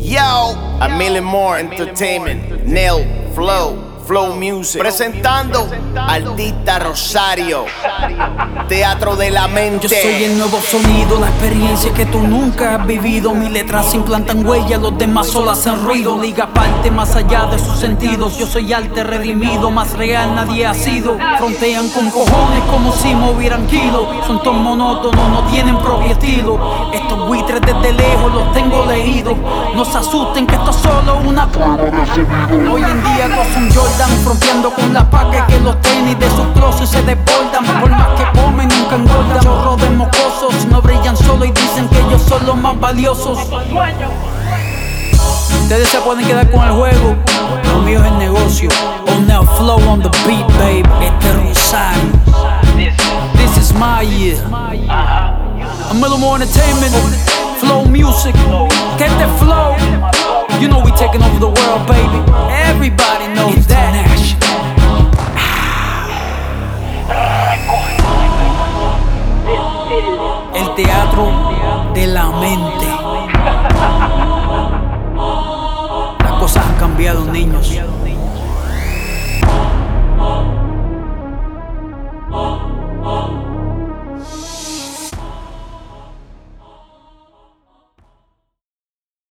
Yo, A Million More Entertainment, Nel, Flow Music, presentando Artista Rosario, Teatro de la Mente. Yo soy el nuevo sonido, la experiencia que tú nunca has vivido. Mis letras implantan huellas, los demás solo hacen ruido. Liga aparte más allá de sus sentidos. Yo soy arte redimido, más real nadie ha sido. Frontean con cojones como si movieran kilos. Son tan monótonos, no tienen propio estilo. Estos buitres desde lejos los tengo leídos. No se asusten que esto es solo una prueba. Hoy en día gozan Jordan, fronteando con la paca que los tenis de sus closets se desbordan. Por más que comen nunca engordan. Chorro de mocosos no brillan solo y dicen que ellos son los más valiosos. Ustedes se pueden quedar con el juego, lo mío es el negocio. On now flow on the beat, babe. Este Rosario, this is my year. A Million More Entertainment, Flow Music. Get the flow. You know we taking over the world, baby.